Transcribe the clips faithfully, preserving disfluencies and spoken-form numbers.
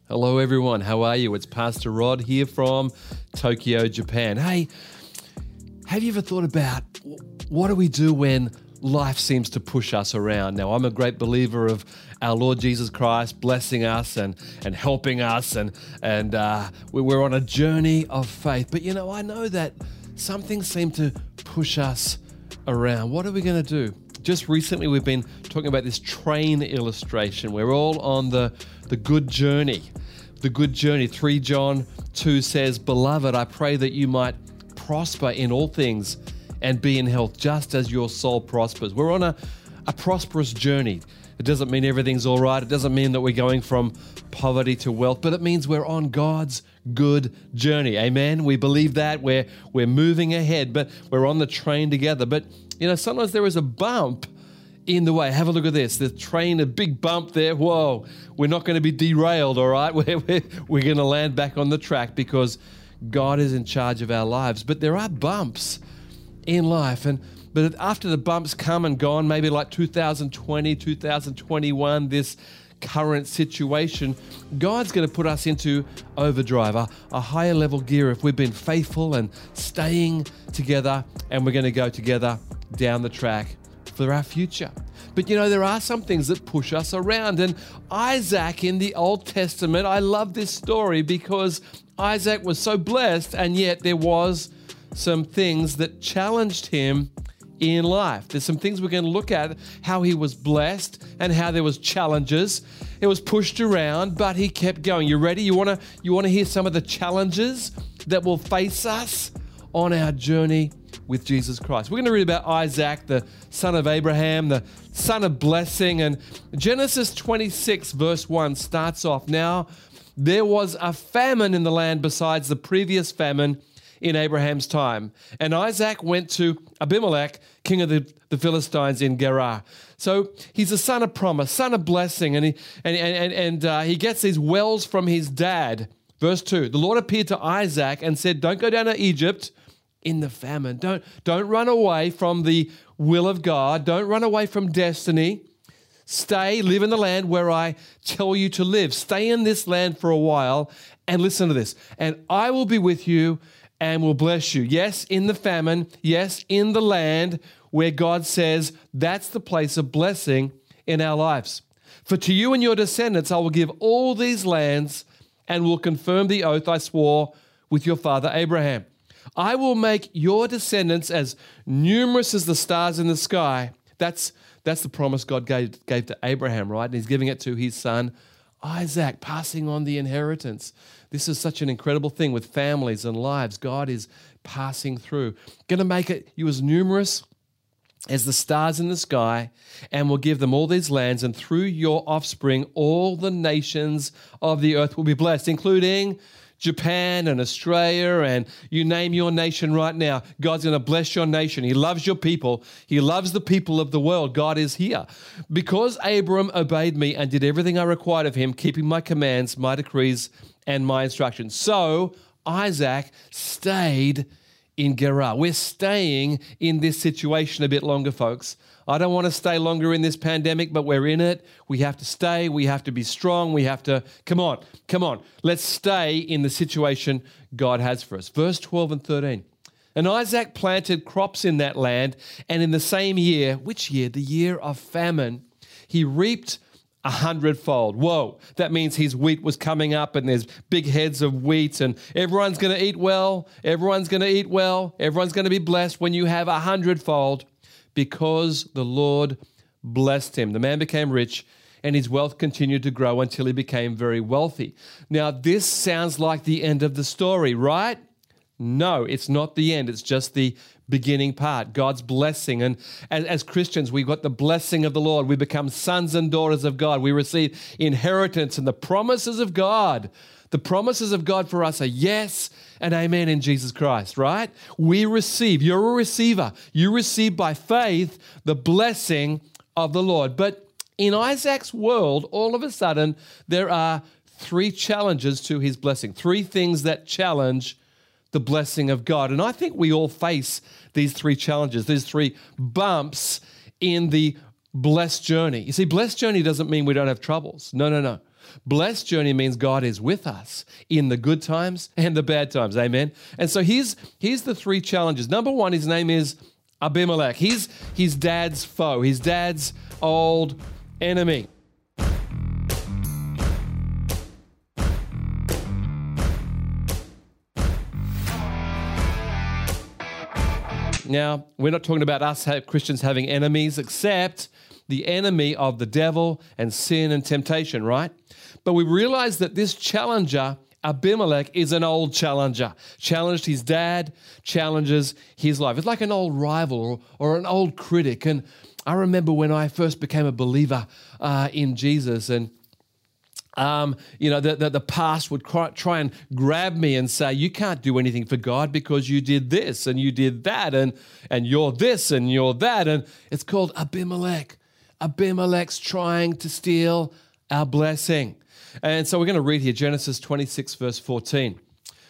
Hello everyone, how are you? It's Pastor Rod here from Tokyo, Japan. Hey, have you ever thought about what do we do when life seems to push us around? Now, I'm a great believer of our Lord Jesus Christ blessing us and, and helping us, and, and uh, we're on a journey of faith. But you know, I know that some things seem to push us around. What are we going to do? Just recently, we've been talking about this train illustration. We're all on the, the good journey. The good journey. Three John two says, "Beloved, I pray that you might prosper in all things and be in health, just as your soul prospers." We're on a, a prosperous journey. It doesn't mean everything's all right. It doesn't mean that we're going from poverty to wealth, but it means we're on God's good journey. Amen? We believe that. We're, we're moving ahead, but we're on the train together. But, you know, sometimes there is a bump in the way. Have a look at this. The train, a big bump there. Whoa, we're not going to be derailed, all right? We're, we're, we're going to land back on the track because God is in charge of our lives. But there are bumps in life. And but after the bumps come and gone, maybe like two thousand twenty, two thousand twenty-one, this current situation, God's going to put us into overdrive, a, a higher level gear if we've been faithful and staying together, and we're going to go together down the track for our future. But you know, there are some things that push us around. And Isaac in the Old Testament, I love this story because Isaac was so blessed, and yet there was some things that challenged him in life. There's some things we're going to look at, how he was blessed and how there was challenges. It was pushed around, but he kept going. You ready? You want to you want to hear some of the challenges that will face us on our journey with Jesus Christ. We're going to read about Isaac, the son of Abraham, the son of blessing. And Genesis twenty-six verse one starts off, "Now there was a famine in the land besides the previous famine in Abraham's time. And Isaac went to Abimelech, king of the, the Philistines in Gerar." So he's a son of promise, son of blessing, and he and and and uh, he gets these wells from his dad. Verse two: "The Lord appeared to Isaac and said, 'Don't go down to Egypt in the famine.'" Don't don't run away from the will of God. Don't run away from destiny. Stay, live in the land where I tell you to live. Stay in this land for a while, and listen to this. "And I will be with you and will bless you." Yes, in the famine. Yes, in the land where God says that's the place of blessing in our lives. "For to you and your descendants I will give all these lands and will confirm the oath I swore with your father Abraham. I will make your descendants as numerous as the stars in the sky." That's, that's the promise God gave, gave to Abraham, right? And he's giving it to his son Isaac, passing on the inheritance. This is such an incredible thing with families and lives. God is passing through. Going to make it you as numerous as the stars in the sky, and will give them all these lands, and through your offspring all the nations of the earth will be blessed, including Japan and Australia, and you name your nation right now. God's going to bless your nation. He loves your people. He loves the people of the world. God is here. "Because Abram obeyed me and did everything I required of him, keeping my commands, my decrees, and my instructions. So Isaac stayed in Gerar." We're staying in this situation a bit longer, folks. I don't want to stay longer in this pandemic, but we're in it. We have to stay. We have to be strong. We have to, come on, come on. Let's stay in the situation God has for us. Verse twelve and thirteen. "And Isaac planted crops in that land, and in the same year," which year? The year of famine, "he reaped a hundredfold." Whoa, that means his wheat was coming up, and there's big heads of wheat, and everyone's going to eat well. Everyone's going to eat well. Everyone's going to be blessed when you have a hundredfold, because the Lord blessed him. The man became rich, and his wealth continued to grow until he became very wealthy. Now, this sounds like the end of the story, right? No, it's not the end. It's just the beginning part, God's blessing. And as, as Christians, we've got the blessing of the Lord. We become sons and daughters of God. We receive inheritance and the promises of God. The promises of God for us are yes and amen in Jesus Christ, right? We receive. You're a receiver. You receive by faith the blessing of the Lord. But in Isaac's world, all of a sudden, there are three challenges to his blessing, three things that challenge the blessing of God. And I think we all face these three challenges, these three bumps in the blessed journey. You see, blessed journey doesn't mean we don't have troubles. No, no, no. Blessed journey means God is with us in the good times and the bad times. Amen. And so here's, here's the three challenges. Number one, his name is Abimelech. He's his dad's foe, his dad's old enemy. Now, we're not talking about us Christians having enemies, except the enemy of the devil and sin and temptation, right? But we realize that this challenger, Abimelech, is an old challenger. Challenged his dad, challenges his life. It's like an old rival or, or an old critic. And I remember when I first became a believer uh, in Jesus, and Um, you know, the, the, the past would cry, try and grab me and say, you can't do anything for God because you did this and you did that and, and you're this and you're that. And it's called Abimelech. Abimelech's trying to steal our blessing. And so we're going to read here, Genesis twenty-six, verse fourteen.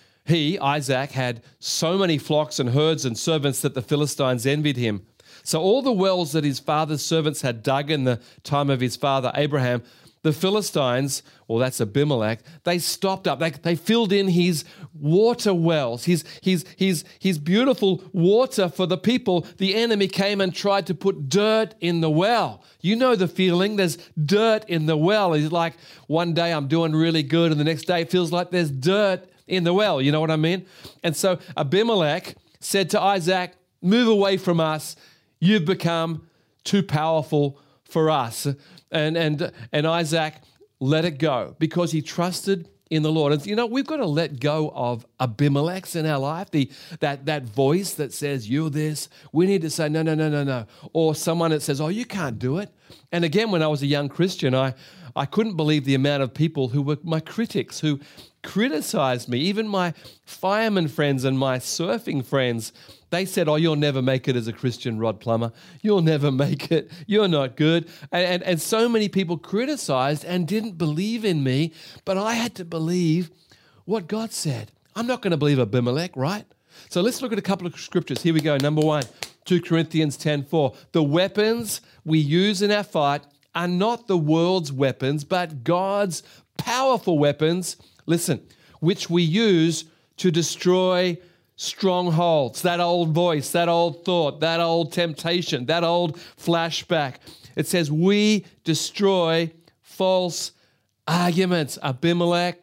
He, Isaac, had so many flocks and herds and servants that the Philistines envied him. So all the wells that his father's servants had dug in the time of his father Abraham, the Philistines, well, that's Abimelech, they stopped up. They, they filled in his water wells, his, his, his, his beautiful water for the people. The enemy came and tried to put dirt in the well. You know the feeling. There's dirt in the well. It's like one day I'm doing really good and the next day it feels like there's dirt in the well. You know what I mean? And so Abimelech said to Isaac, move away from us. You've become too powerful for us. And and and Isaac let it go because he trusted in the Lord. And you know, we've got to let go of Abimelechs in our life, the that that voice that says, you're this. We need to say, no, no, no, no, no. Or someone that says, oh, you can't do it. And again, when I was a young Christian, I, I couldn't believe the amount of people who were my critics, who criticized me, even my fireman friends and my surfing friends. They said, oh, you'll never make it as a Christian, Rod Plummer. You'll never make it. You're not good. And, and, and so many people criticized and didn't believe in me, but I had to believe what God said. I'm not going to believe Abimelech, right? So let's look at a couple of scriptures. Here we go. Number one, Second Corinthians ten four. The weapons we use in our fight are not the world's weapons, but God's powerful weapons, listen, which we use to destroy strongholds, that old voice, that old thought, that old temptation, that old flashback. It says we destroy false arguments. Abimelech,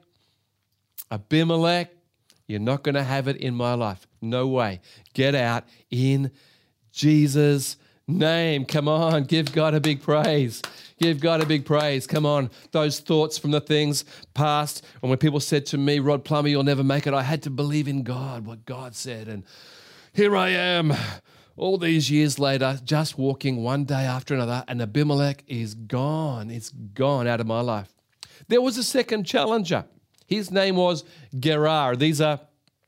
Abimelech, you're not going to have it in my life. No way. Get out in Jesus' name. Come on, give God a big praise. Give God a big praise. Come on. Those thoughts from the things past. And when people said to me, Rod Plummer, you'll never make it, I had to believe in God, what God said. And here I am, all these years later, just walking one day after another, and Abimelech is gone. It's gone out of my life. There was a second challenger. His name was Gerar. These are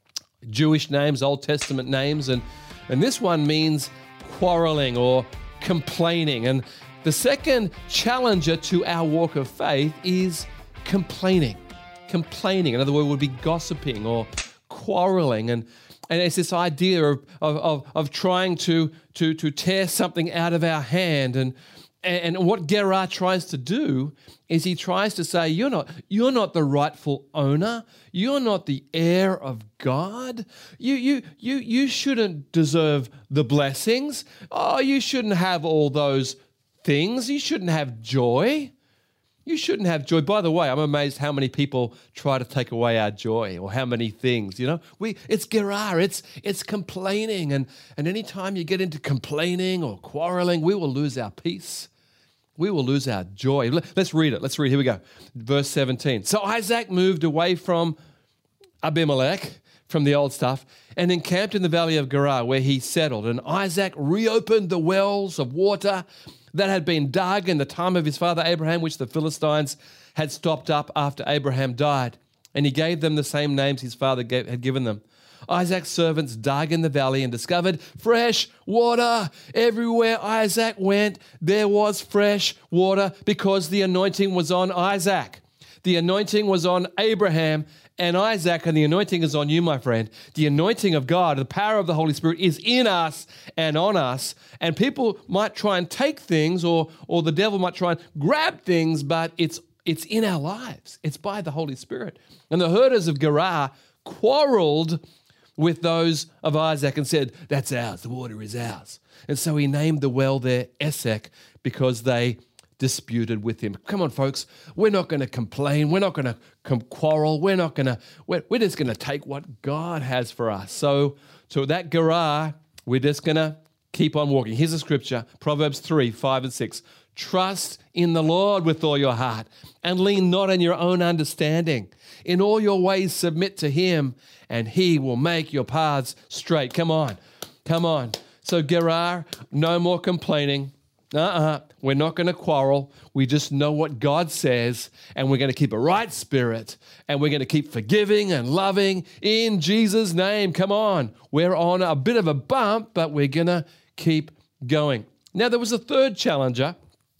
Jewish names, Old Testament names. And, and this one means quarreling or complaining. And the second challenger to our walk of faith is complaining. Complaining. Another word would be gossiping or quarreling. And, and it's this idea of, of, of, of trying to, to, to tear something out of our hand. And, and what Gerar tries to do is he tries to say, you're not, you're not the rightful owner. You're not the heir of God. You, you, you, you shouldn't deserve the blessings. Oh, you shouldn't have all those things. You shouldn't have joy. You shouldn't have joy. By the way, I'm amazed how many people try to take away our joy, or how many things, you know. We it's Gerar, it's it's complaining. And, and anytime you get into complaining or quarreling, we will lose our peace. We will lose our joy. Let's read it. Let's read. Here we go. Verse seventeen. So Isaac moved away from Abimelech, from the old stuff, and encamped in the valley of Gerar, where he settled. And Isaac reopened the wells of water that had been dug in the time of his father Abraham, which the Philistines had stopped up after Abraham died. And he gave them the same names his father gave, had given them. Isaac's servants dug in the valley and discovered fresh water. Everywhere Isaac went, there was fresh water because the anointing was on Isaac. The anointing was on Abraham and Isaac, and the anointing is on you, my friend. The anointing of God, the power of the Holy Spirit is in us and on us. And people might try and take things, or, or the devil might try and grab things, but it's It's in our lives. It's by the Holy Spirit. And the herders of Gerar quarreled with those of Isaac and said, that's ours, the water is ours. And so he named the well there Esek because they disputed with him. Come on, folks, we're not going to complain. We're not going to com- quarrel. We're not going to, we're, we're just going to take what God has for us. So, so that Gerar, we're just going to keep on walking. Here's a scripture, Proverbs three, five and six. Trust in the Lord with all your heart and lean not on your own understanding. In all your ways submit to him and he will make your paths straight. Come on, come on. So Gerar, no more complaining. Uh-uh, we're not going to quarrel. We just know what God says, and we're going to keep a right spirit, and we're going to keep forgiving and loving in Jesus' name. Come on. We're on a bit of a bump, but we're going to keep going. Now, there was a third challenger.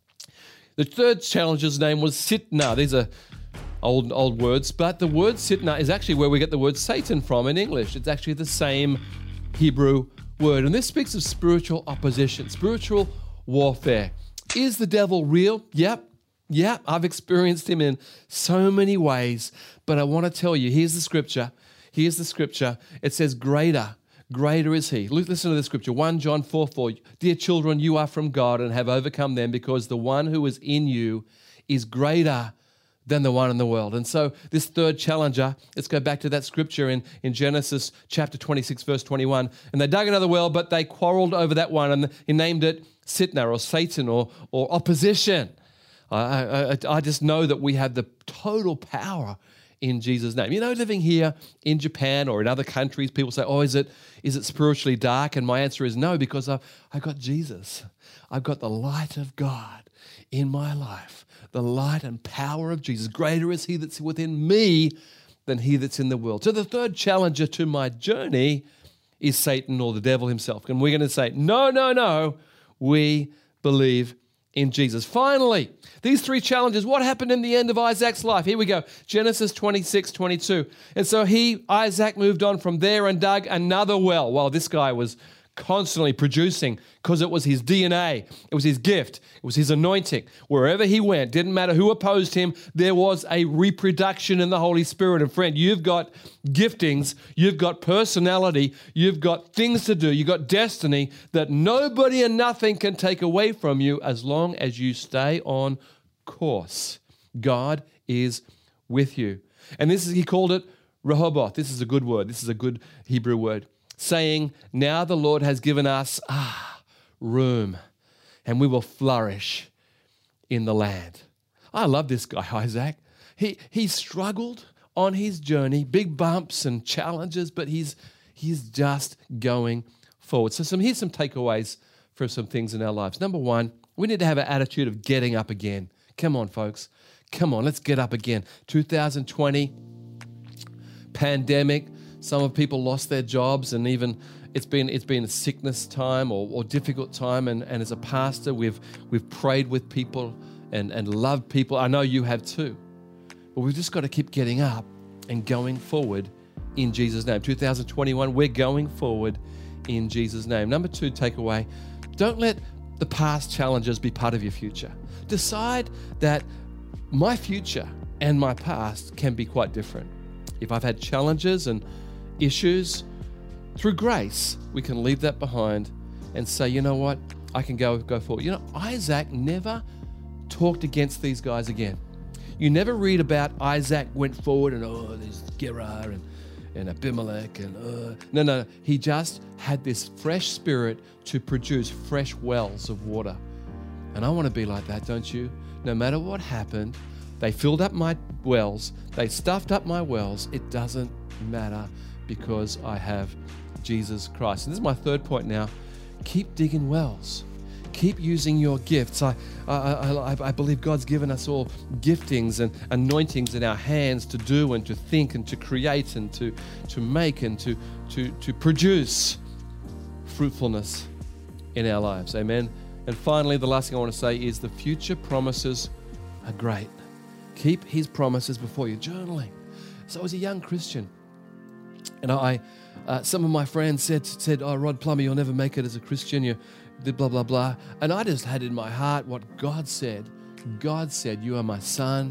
The third challenger's name was Sitnah. These are old, old words, but the word Sitnah is actually where we get the word Satan from in English. It's actually the same Hebrew word, and this speaks of spiritual opposition, spiritual warfare. Is the devil real? Yep. Yep. I've experienced him in so many ways. But I want to tell you, here's the scripture. Here's the scripture. It says, greater, greater is he. Listen to the scripture. First John four four. Dear children, you are from God and have overcome them because the one who is in you is greater than the one in the world. And so this third challenger, let's go back to that scripture in, in Genesis chapter twenty-six, verse twenty-one. And they dug another well, but they quarreled over that one, and he named it Sitnah or Satan or, or opposition. I, I, I just know that we have the total power in Jesus' name. You know, living here in Japan or in other countries, people say, oh, is it is it spiritually dark? And my answer is no, because I've, I've got Jesus. I've got the light of God in my life. The light and power of Jesus. Greater is he that's within me than he that's in the world. So the third challenger to my journey is Satan or the devil himself. And we're going to say, no, no, no, we believe in Jesus. Finally, these three challenges, what happened in the end of Isaac's life? Here we go, Genesis twenty-six, twenty-two. And so he, Isaac, moved on from there and dug another well. Well, this guy was constantly producing because it was his D N A. It was his gift. It was his anointing. Wherever he went, didn't matter who opposed him, there was a reproduction in the Holy Spirit. And friend, you've got giftings, you've got personality, you've got things to do, you've got destiny that nobody and nothing can take away from you as long as you stay on course. God is with you. And this is, he called it Rehoboth. This is a good word. This is a good Hebrew word. Saying, now the Lord has given us ah, room and we will flourish in the land. I love this guy, Isaac. He he struggled on his journey, big bumps and challenges, but he's he's just going forward. So some here's some takeaways for some things in our lives. Number one, we need to have an attitude of getting up again. Come on, folks. Come on, let's get up again. two thousand twenty, pandemic. Some of people lost their jobs, and even it's been it's been a sickness time or, or difficult time. And, and as a pastor, we've we've prayed with people and, and loved people. I know you have too. But we've just got to keep getting up and going forward in Jesus' name. two thousand twenty-one, we're going forward in Jesus' name. Number two takeaway, don't let the past challenges be part of your future. Decide that my future and my past can be quite different. If I've had challenges and issues, through grace, we can leave that behind and say, you know what, I can go go forward. You know, Isaac never talked against these guys again. You never read about Isaac went forward and, oh, there's Gerar and, and Abimelech. and uh. No, no, he just had this fresh spirit to produce fresh wells of water. And I want to be like that, don't you? No matter what happened, they filled up my wells, they stuffed up my wells. It doesn't matter because I have Jesus Christ. And this is my third point now. Keep digging wells. Keep using your gifts. I, I, I, I believe God's given us all giftings and anointings in our hands to do and to think and to create and to, to make and to, to, to produce fruitfulness in our lives. Amen. And finally, the last thing I want to say is the future promises are great. Keep his promises before you. Journaling. So as a young Christian, and I, uh, some of my friends said, said, oh, Rod Plummer, you'll never make it as a Christian. You did blah, blah, blah. And I just had in my heart what God said. God said, you are my son.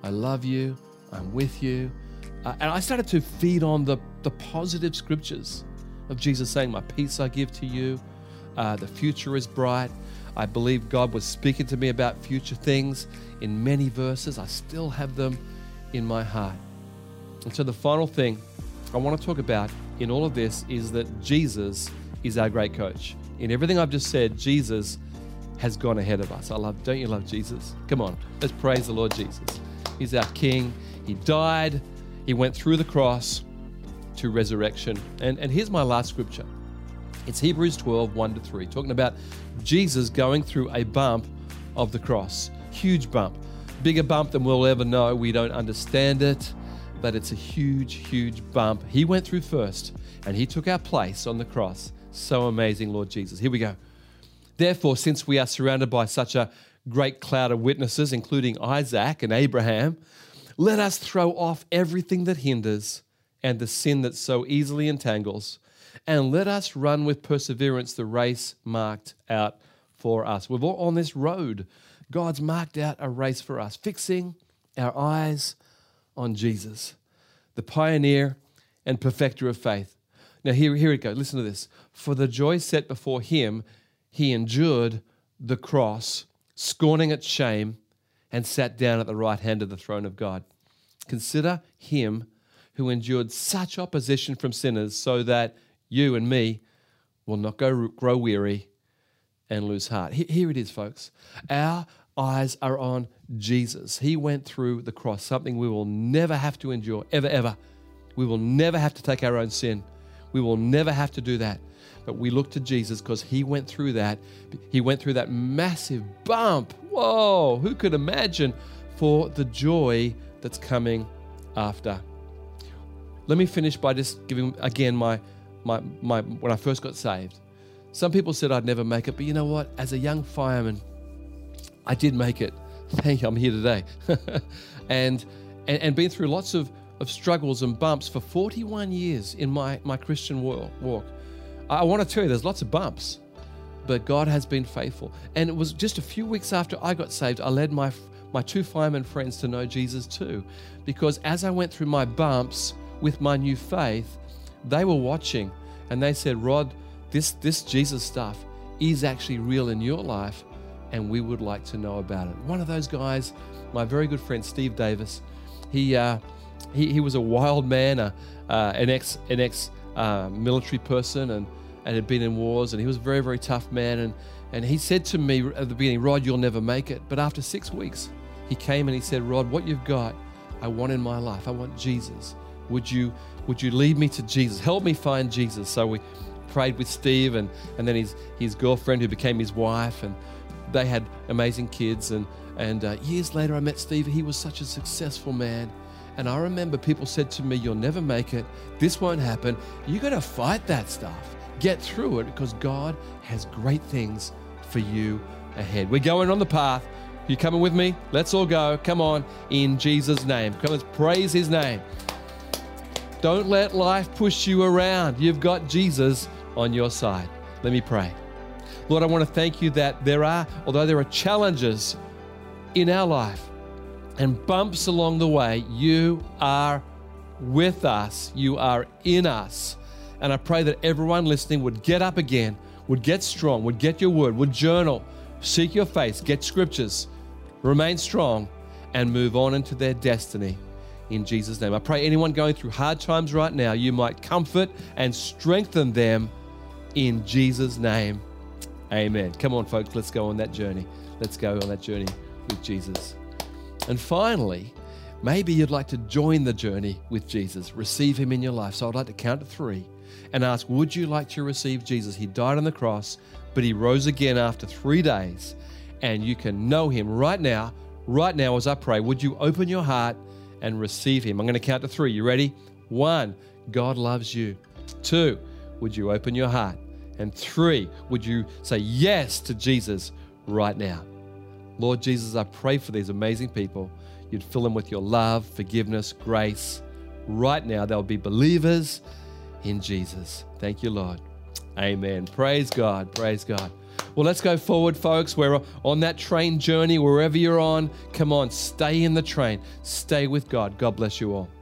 I love you. I'm with you. Uh, and I started to feed on the, the positive scriptures of Jesus saying, my peace I give to you. Uh, the future is bright. I believe God was speaking to me about future things in many verses. I still have them in my heart. And so the final thing I want to talk about in all of this is that Jesus is our great coach. In everything I've just said, Jesus has gone ahead of us. I love, don't you love Jesus? Come on, let's praise the Lord Jesus. He's our King. He died. He went through the cross to resurrection. And, and here's my last scripture. It's Hebrews twelve, one to three, talking about Jesus going through a bump of the cross. Huge bump. Bigger bump than we'll ever know. We don't understand it, but it's a huge, huge bump. He went through first, and he took our place on the cross. So amazing, Lord Jesus. Here we go. Therefore, since we are surrounded by such a great cloud of witnesses, including Isaac and Abraham, let us throw off everything that hinders and the sin that so easily entangles, and let us run with perseverance the race marked out for us. We're all on this road. God's marked out a race for us, fixing our eyes on Jesus, the pioneer and perfecter of faith. Now here, here it goes. Listen to this. For the joy set before him, he endured the cross, scorning its shame, and sat down at the right hand of the throne of God. Consider him who endured such opposition from sinners, so that you and me will not go, grow weary and lose heart. Here it is, folks. Our eyes are on Jesus. He went through the cross, something we will never have to endure, ever, ever. We will never have to take our own sin. We will never have to do that. But we look to Jesus because he went through that. He went through that massive bump. Whoa, who could imagine, for the joy that's coming after. Let me finish by just giving, again, my, my, my when I first got saved. Some people said I'd never make it, but you know what? As a young fireman, I did make it. Thank you, I'm here today. and, and and been through lots of, of struggles and bumps for forty-one years in my, my Christian walk. I want to tell you, there's lots of bumps, but God has been faithful. And it was just a few weeks after I got saved, I led my my two fireman friends to know Jesus too. Because as I went through my bumps with my new faith, they were watching and they said, Rod, this, this Jesus stuff is actually real in your life, and we would like to know about it. One of those guys, my very good friend, Steve Davis, he uh, he, he was a wild man, uh, uh, an ex an ex uh, military person, and, and had been in wars, and he was a very, very tough man. And, and he said to me at the beginning, Rod, you'll never make it. But after six weeks, he came and he said, Rod, what you've got, I want in my life. I want Jesus. Would you would you lead me to Jesus? Help me find Jesus. So we prayed with Steve, and, and then his, his girlfriend, who became his wife, and they had amazing kids. And, and uh, years later, I met Steve. He was such a successful man. And I remember people said to me, you'll never make it. This won't happen. You got to fight that stuff. Get through it, because God has great things for you ahead. We're going on the path. You coming with me? Let's all go. Come on, in Jesus' name. Come, let's praise his name. Don't let life push you around. You've got Jesus on your side. Let me pray. Lord, I want to thank you that there are, although there are challenges in our life and bumps along the way, you are with us. You are in us. And I pray that everyone listening would get up again, would get strong, would get your word, would journal, seek your face, get scriptures, remain strong, and move on into their destiny. In Jesus' name. I pray anyone going through hard times right now, you might comfort and strengthen them in Jesus' name. Amen. Come on, folks, let's go on that journey. Let's go on that journey with Jesus. And finally, maybe you'd like to join the journey with Jesus, receive him in your life. So I'd like to count to three and ask, would you like to receive Jesus? He died on the cross, but he rose again after three days, and you can know him right now. Right now, as I pray, would you open your heart and receive him? I'm going to count to three. You ready? One, God loves you. Two, would you open your heart? And three, would you say yes to Jesus right now? Lord Jesus, I pray for these amazing people. You'd fill them with your love, forgiveness, grace. Right now, they'll be believers in Jesus. Thank you, Lord. Amen. Praise God. Praise God. Well, let's go forward, folks. We're on that train journey, wherever you're on. Come on, stay in the train. Stay with God. God bless you all.